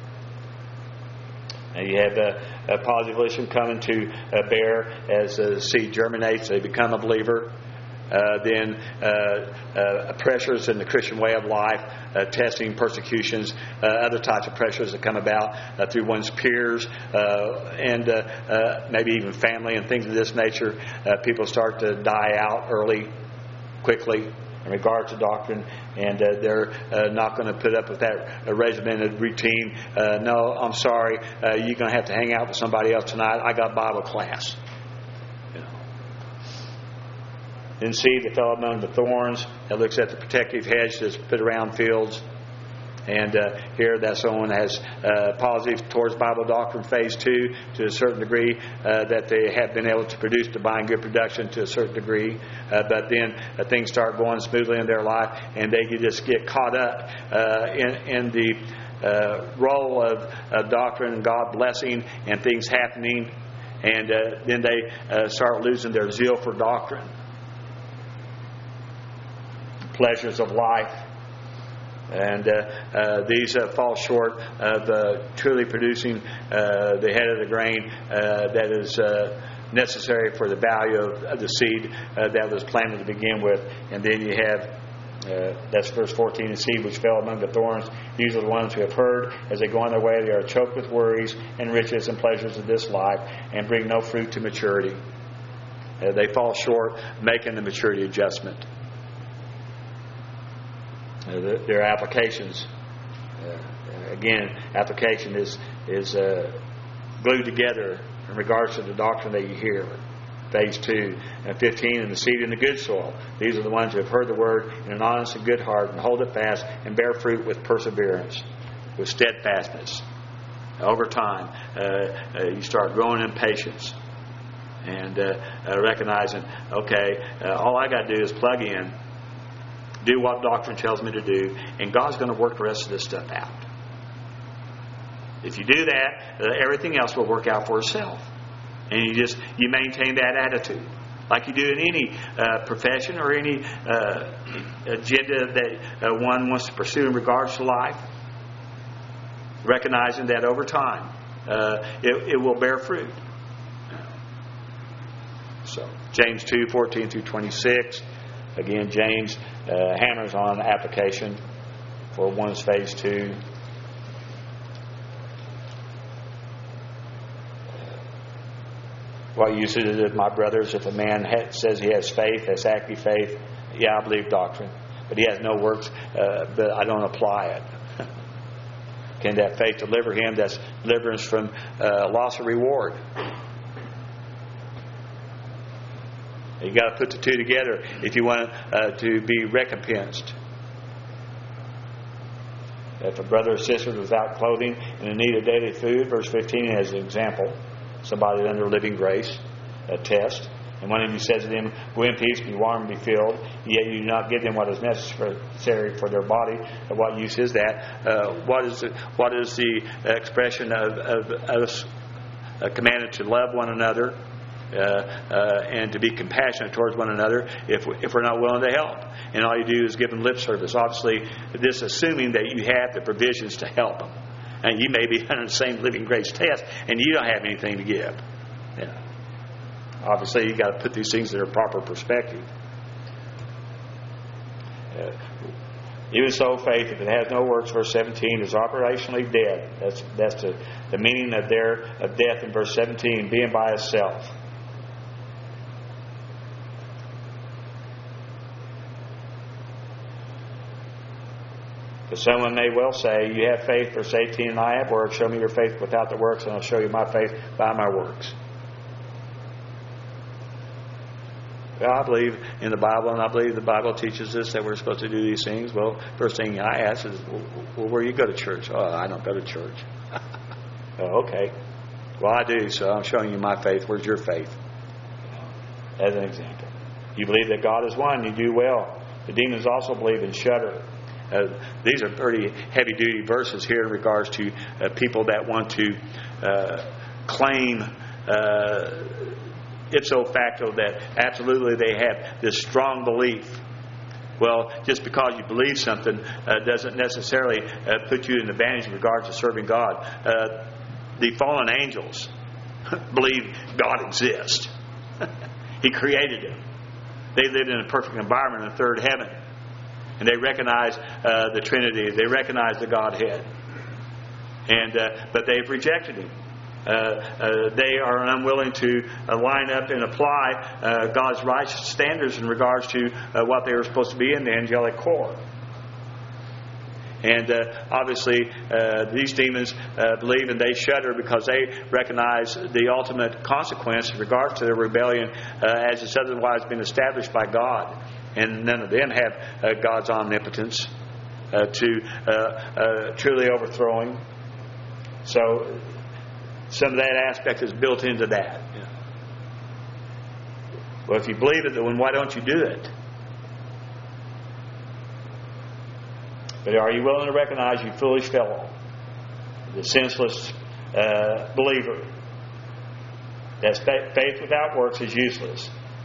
S2: And you have a, a positive volition coming to uh, bear as the seed germinates, they become a believer. Uh, then uh, uh, pressures in the Christian way of life, uh, testing, persecutions, uh, other types of pressures that come about uh, through one's peers uh, and uh, uh, maybe even family and things of this nature. Uh, people start to die out early, quickly, in regard to doctrine, and uh, they're uh, not going to put up with that uh, regimented routine. Uh, no, I'm sorry, uh, you're going to have to hang out with somebody else tonight. I got Bible class. Then seed that fell among the thorns, that looks at the protective hedge that's put around fields. And uh, here that someone has uh, positive towards Bible doctrine phase two to a certain degree, uh, that they have been able to produce divine good production to a certain degree. Uh, but then uh, things start going smoothly in their life, and they just get caught up uh, in, in the uh, role of, of doctrine and God blessing and things happening. And uh, then they uh, start losing their zeal for doctrine. Pleasures of life, and uh, uh, these uh, fall short of uh, truly producing uh, the head of the grain uh, that is uh, necessary for the value of, of the seed uh, that was planted to begin with. And then you have uh, that's verse fourteen, the seed which fell among the thorns. These are the ones who have heard. As they go on their way, they are choked with worries and riches and pleasures of this life, and bring no fruit to maturity. Uh, they fall short, making the maturity adjustment. Uh, the, their applications, uh, again, application is is uh, glued together in regards to the doctrine that you hear. Phase two and fifteen, and the seed in the good soil. These are the ones who have heard the word in an honest and good heart, and hold it fast, and bear fruit with perseverance, with steadfastness. Over time, uh, uh, you start growing in patience, and uh, uh, recognizing, okay, uh, all I got to do is plug in, do what doctrine tells me to do, and God's going to work the rest of this stuff out. If you do that, uh, everything else will work out for itself. And you just you maintain that attitude, like you do in any uh, profession or any uh, agenda that uh, one wants to pursue in regards to life. Recognizing that over time, uh, it, it will bear fruit. So James two fourteen through twenty-six. Again, James uh, hammers on application for one's phase two. What use is it, my brothers, if a man ha- says he has faith, has active faith? Yeah, I believe doctrine, but he has no works, uh, but I don't apply it. Can that faith deliver him? That's deliverance from uh, loss of reward. You got to put the two together if you want uh, to be recompensed. If a brother or sister is without clothing and in need of daily food, verse fifteen as an example, somebody under living grace, a test, and one of you says to them, "Go in peace, be warm, and be filled," yet you do not give them what is necessary for their body. What use is that? Uh, what is the, what is the expression of, of us uh, commanded to love one another? Uh, uh, and to be compassionate towards one another if, if we're not willing to help. And all you do is give them lip service. Obviously, this assuming that you have the provisions to help them. And you may be under the same living grace test, and you don't have anything to give. Yeah. Obviously, you've got to put these things in their proper perspective. Uh, even so, faith, if it has no works, verse seventeen, is operationally dead. That's that's the, the meaning of their of death in verse seventeen, being by itself. But someone may well say, you have faith, verse eighteen, and I have works. Show me your faith without the works, and I'll show you my faith by my works. Well, I believe in the Bible, and I believe the Bible teaches us that we're supposed to do these things. Well, first thing I ask is, well, where do you go to church? Oh, I don't go to church. Oh, okay. Well, I do, so I'm showing you my faith. Where's your faith? As an example. You believe that God is one, you do well. The demons also believe and shudder. Uh, these are pretty heavy-duty verses here in regards to uh, people that want to uh, claim uh, ipso facto that absolutely they have this strong belief. Well, just because you believe something uh, doesn't necessarily uh, put you in advantage in regards to serving God. Uh, the fallen angels believe God exists. He created them. They lived in a perfect environment in the third heaven. And they recognize uh, the Trinity. They recognize the Godhead. And uh, but they've rejected Him. Uh, uh, they are unwilling to uh, line up and apply uh, God's righteous standards in regards to uh, what they were supposed to be in the angelic core. And uh, obviously, uh, these demons uh, believe and they shudder because they recognize the ultimate consequence in regards to their rebellion uh, as it's otherwise been established by God. And none of them have uh, God's omnipotence uh, to uh, uh, truly overthrow Him. So some of that aspect is built into that. Yeah. Well, if you believe it, then why don't you do it? But are you willing to recognize, you foolish fellow, the senseless uh, believer, that faith without works is useless?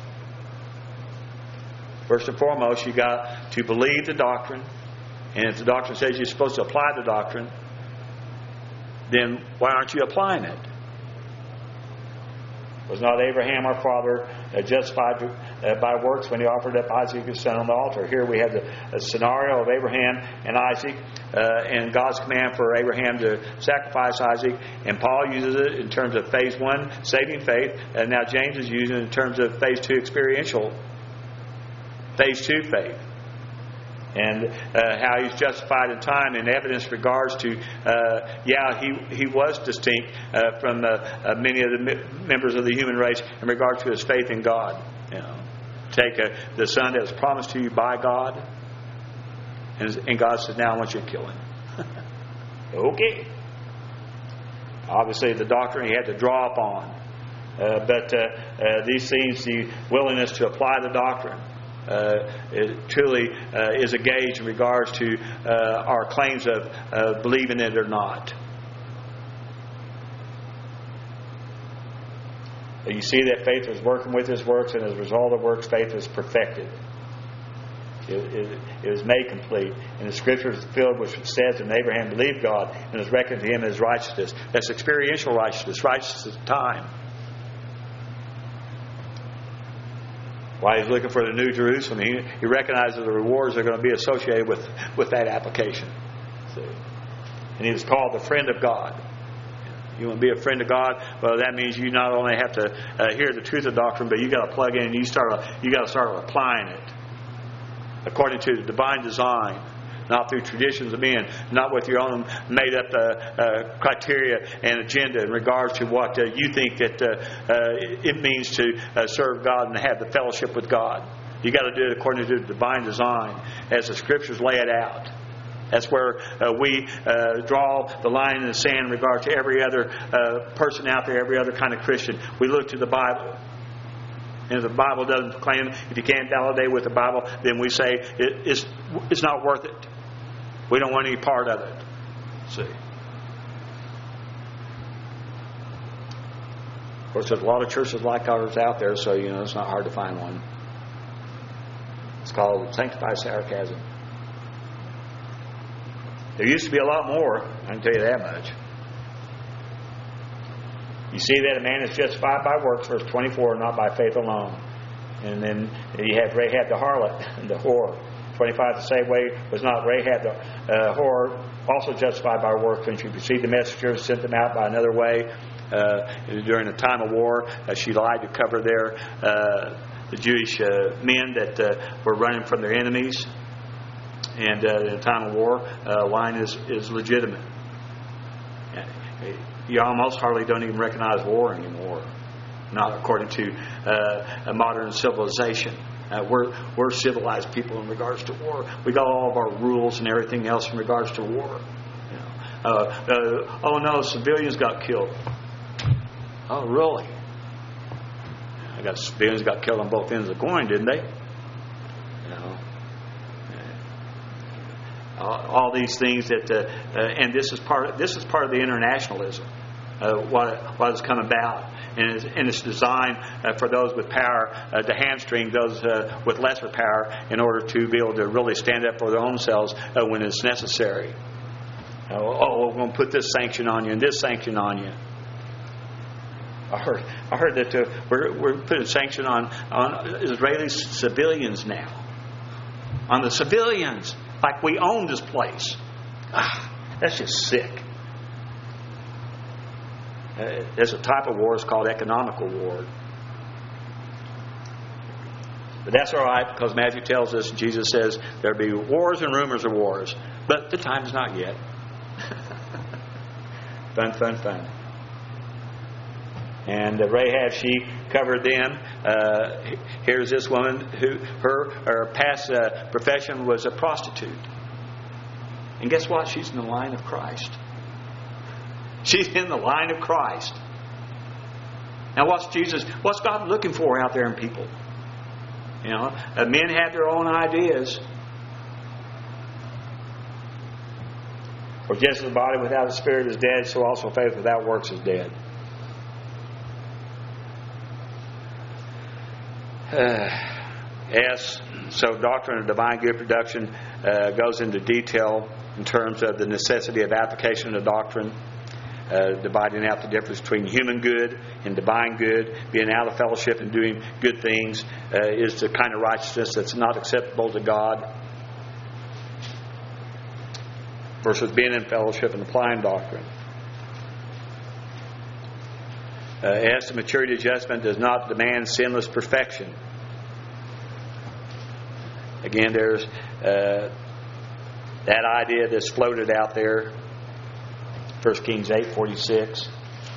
S2: First and foremost, you got to believe the doctrine, and if the doctrine says you're supposed to apply the doctrine, then why aren't you applying it? Was not Abraham our father uh, justified uh, by works when he offered up Isaac his son on the altar? Here we have the a scenario of Abraham and Isaac uh, and God's command for Abraham to sacrifice Isaac. And Paul uses it in terms of phase one, saving faith. And now James is using it in terms of phase two, experiential. Phase two, faith. And uh, how he's justified in time and evidence regards to, uh, yeah, he he was distinct uh, from uh, uh, many of the mi- members of the human race in regard to his faith in God. You know, take uh, the son that was promised to you by God, and, and God says, now I want you to kill him. Okay. Obviously, the doctrine he had to draw upon. Uh, but uh, uh, these things, the willingness to apply the doctrine, Uh, it truly uh, is a gauge in regards to uh, our claims of uh, believing it or not. You see that faith is working with His works, and as a result of works, faith is perfected. It, it, it is made complete. And the Scripture is filled with says that Abraham believed God and was reckoned to him as righteousness. That's experiential righteousness, righteousness of time. While he's looking for the New Jerusalem, he, he recognizes the rewards are going to be associated with, with that application. See? And he was called the friend of God. You want to be a friend of God? Well, that means you not only have to uh, hear the truth of doctrine, but you got to plug in and you start. You got to start applying it according to the divine design, not through traditions of men, not with your own made-up uh, uh, criteria and agenda in regards to what uh, you think that uh, uh, it means to uh, serve God and have the fellowship with God. You got to do it according to the divine design, as the Scriptures lay it out. That's where uh, we uh, draw the line in the sand in regard to every other uh, person out there, every other kind of Christian. We look to the Bible. And if the Bible doesn't proclaim, if you can't validate with the Bible, then we say it, it's, it's not worth it. We don't want any part of it. See? Of course, there's a lot of churches like ours out there, so, you know, it's not hard to find one. It's called sanctified sarcasm. There used to be a lot more, I can tell you that much. You see that a man is justified by works, verse twenty-four, not by faith alone. And then you have Rahab the harlot, the whore. twenty-five, the same way was not Rahab the uh, whore also justified by works when she received the messengers, sent them out by another way. Uh, during the time of war, uh, she lied to cover their uh, the Jewish uh, men that uh, were running from their enemies. And uh, in the time of war, uh, lying is, is legitimate. You almost hardly don't even recognize war anymore, not according to uh, a modern civilization. Uh, we're we're civilized people in regards to war. We got all of our rules and everything else in regards to war. You know, uh, uh, oh no, civilians got killed. Oh really? I got civilians got killed on both ends of the coin, didn't they? You know, uh, all, all these things that, uh, uh, and this is part. Of, this is part of the internationalism. Uh, what what has come about. And it's, and it's designed uh, for those with power uh, to hamstring those uh, with lesser power in order to be able to really stand up for their own selves uh, when it's necessary. Uh, oh, we're going to put this sanction on you and this sanction on you. I heard, I heard that uh, we're, we're putting a sanction on, on Israeli civilians now. On the civilians. Like we own this place. Ah, that's just sick. Uh, there's a type of war, it's called economical war. But that's all right, because Matthew tells us, Jesus says, there'll be wars and rumors of wars. But the time is not yet. Fun, fun, fun. And uh, Rahab, she covered them. Uh, here's this woman who her, her past uh, profession was a prostitute. And guess what? She's in the line of Christ. She's in the line of Christ. Now, what's Jesus? What's God looking for out there in people? You know, uh, men have their own ideas. For just as the body without the spirit is dead, so also faith without works is dead. Uh, yes. So, doctrine of divine good production uh, goes into detail in terms of the necessity of application of doctrine. Uh, dividing out the difference between human good and divine good. Being out of fellowship and doing good things uh, is the kind of righteousness that's not acceptable to God. Versus being in fellowship and applying doctrine. Uh, as the maturity adjustment does not demand sinless perfection. Again, there's uh, that idea that's floated out there. First Kings eight forty-six.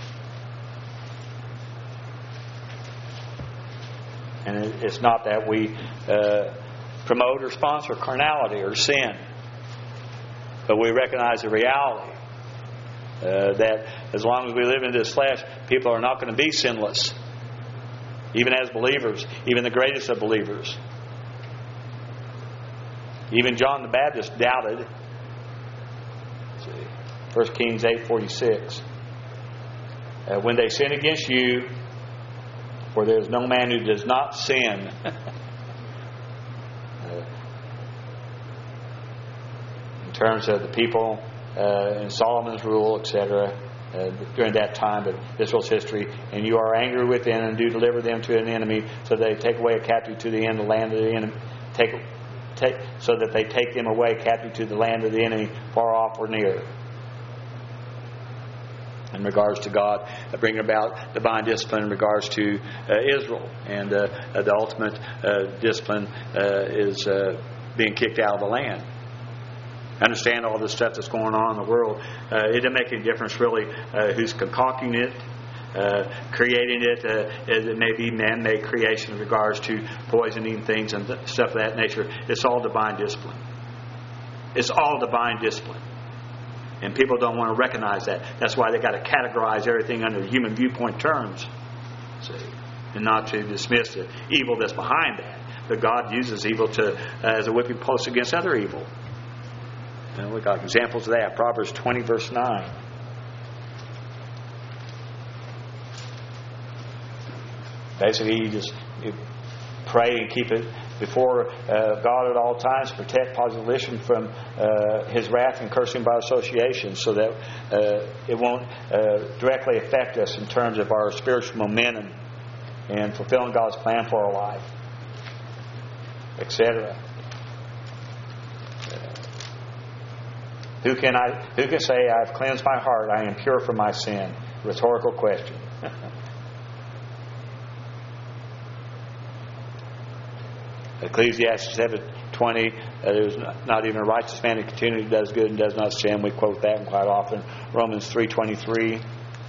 S2: And it's not that we uh, promote or sponsor carnality or sin, but we recognize the reality uh, that as long as we live in this flesh, people are not going to be sinless, even as believers, even the greatest of believers. Even John the Baptist doubted. See. First Kings eight forty-six. Uh, when they sin against you, for there is no man who does not sin. uh, in terms of the people uh, in Solomon's rule, et cetera, uh, during that time, but Israel's history, and you are angry with them and do deliver them to an enemy, so they take away a captive to the end of the land of the enemy. Take, take, so that they take them away captive to the land of the enemy, far off or near. In regards to God, uh, bringing about divine discipline in regards to uh, Israel. And uh, uh, the ultimate uh, discipline uh, is uh, being kicked out of the land. Understand all the stuff that's going on in the world. Uh, it doesn't make any difference really uh, who's concocting it, uh, creating it. Uh, it may be man-made creation in regards to poisoning things and th- stuff of that nature. It's all divine discipline. It's all divine discipline. And people don't want to recognize that. That's why they got to categorize everything under human viewpoint terms. See? And not to dismiss the evil that's behind that. But God uses evil to uh, as a whipping post against other evil. And we got examples of that. Proverbs twenty verse nine. Basically, you just you pray and keep it before uh, God at all times, protect positive volition from uh, His wrath and cursing by association, so that uh, it won't uh, directly affect us in terms of our spiritual momentum and fulfilling God's plan for our life, et cetera. Who can I? Who can say, "I've cleansed my heart; I am pure from my sin"? Rhetorical question. Ecclesiastes seven twenty. Uh, there's not, not even a righteous man who continually does good and does not sin. We quote that quite often. Romans three twenty three.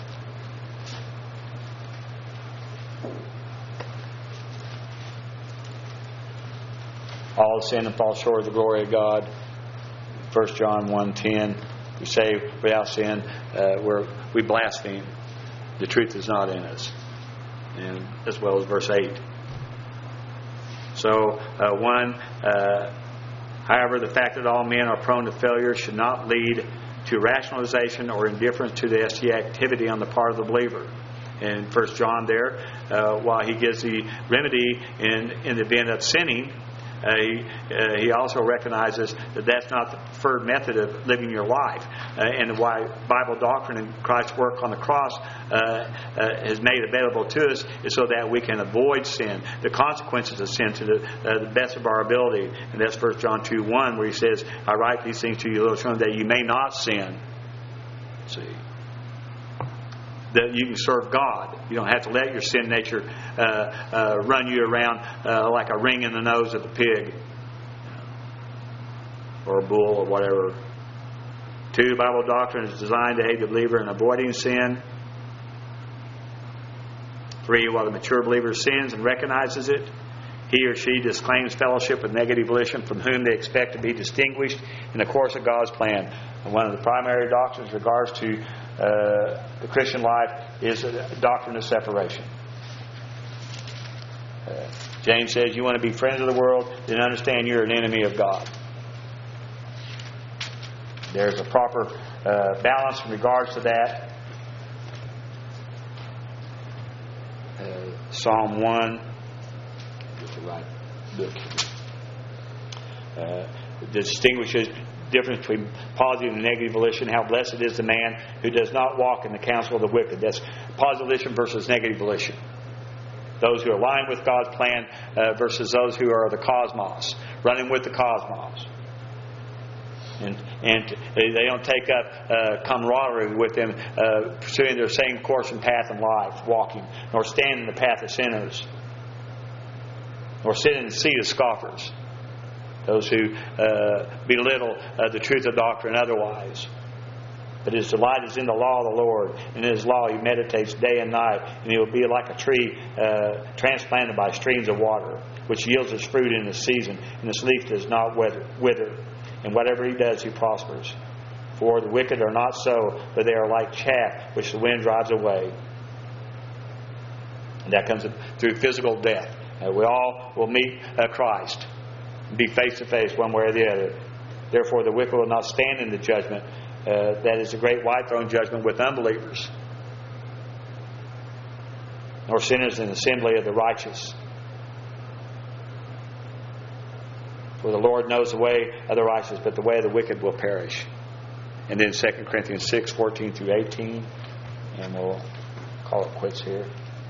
S2: All sin and fall short of the glory of God. First John one ten. We say without sin, uh, we're, we blaspheme. The truth is not in us. And as well as verse eight. So, uh, one, uh, however, the fact that all men are prone to failure should not lead to rationalization or indifference to the S T activity on the part of the believer. In First John there, uh, while he gives the remedy in, in the event of sinning, Uh, he, uh, he also recognizes that that's not the preferred method of living your life. Uh, and why Bible doctrine and Christ's work on the cross uh, uh, is made available to us is so that we can avoid sin, the consequences of sin, to the, uh, the best of our ability. And that's First John two one, where he says, "I write these things to you, little children, that you may not sin." See? That you can serve God. You don't have to let your sin nature uh, uh, run you around uh, like a ring in the nose of a pig or a bull or whatever. Two, Bible doctrine is designed to aid the believer in avoiding sin. Three, while the mature believer sins and recognizes it, he or she disclaims fellowship with negative volition from whom they expect to be distinguished in the course of God's plan. And one of the primary doctrines in regards to uh, the Christian life is a doctrine of separation. Uh, James says, you want to be friends of the world, then understand you're an enemy of God. There's a proper uh, balance in regards to that. Uh, Psalm one. Get the right book. Uh, distinguishes the difference between positive and negative volition. How blessed is the man who does not walk in the counsel of the wicked. That's positive volition versus negative volition. Those who align with God's plan uh, versus those who are the cosmos, running with the cosmos. And, and they don't take up uh, camaraderie with them, uh, pursuing their same course and path in life, walking, nor stand in the path of sinners, nor sit in the seat of scoffers, those who uh, belittle uh, the truth of doctrine otherwise. But his delight is in the law of the Lord, and in His law he meditates day and night, and he will be like a tree uh, transplanted by streams of water, which yields its fruit in its season, and its leaf does not wither. And whatever he does, he prospers. For the wicked are not so, but they are like chaff which the wind drives away. And that comes through physical death. Uh, we all will meet uh, Christ, be face to face one way or the other. Therefore the wicked will not stand in the judgment. Uh, that is the great white throne judgment with unbelievers, nor sinners in the assembly of the righteous. For the Lord knows the way of the righteous, but the way of the wicked will perish. And then Second Corinthians six, fourteen through eighteen. And we'll call it quits here.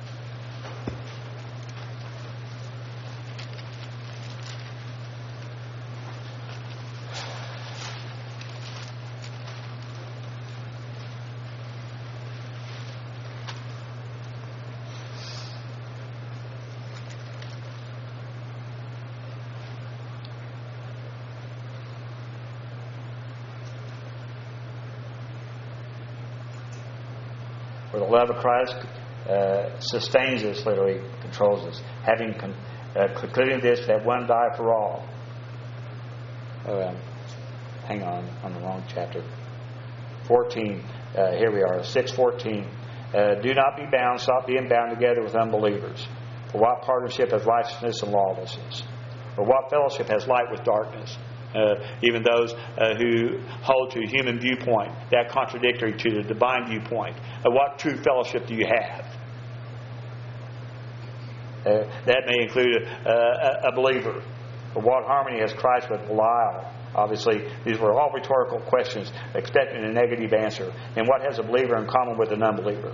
S2: For the love of Christ uh, sustains us, literally controls us. Having con- uh, concluded this, that one died for all. Oh, um, hang on, on the wrong chapter. fourteen. Uh, here we are, six fourteen. Uh, do not be bound, stop being bound together with unbelievers. For what partnership has righteousness and lawlessness? Or what fellowship has light with darkness? Uh, even those uh, who hold to a human viewpoint, that contradictory to the divine viewpoint. Uh, what true fellowship do you have? Uh, that may include a, a, a believer. But what harmony has Christ with Belial? Obviously, these were all rhetorical questions, expecting a negative answer. And what has a believer in common with an unbeliever?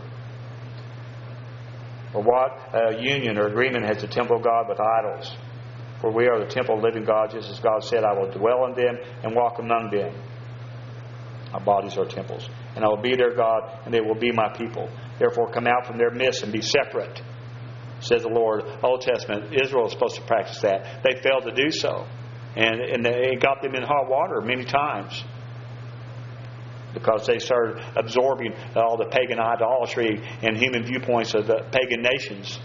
S2: Or what uh, union or agreement has the temple of God with idols? For we are the temple of the living God, just as God said, I will dwell in them and walk among them. Our bodies are temples. And I will be their God, and they will be my people. Therefore come out from their midst and be separate, says the Lord. Old Testament, Israel was supposed to practice that. They failed to do so. And, and it got them in hot water many times, because they started absorbing all the pagan idolatry and human viewpoints of the pagan nations.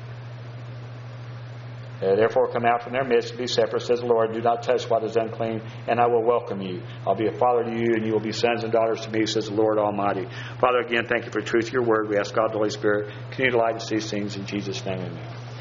S2: Uh, Therefore come out from their midst and be separate, says the Lord. Do not touch what is unclean, and I will welcome you. I'll be a father to you, and you will be sons and daughters to me, says the Lord Almighty. Father, again, thank you for the truth of your word. We ask God, the Holy Spirit, continue to light us these things in Jesus' name. Amen.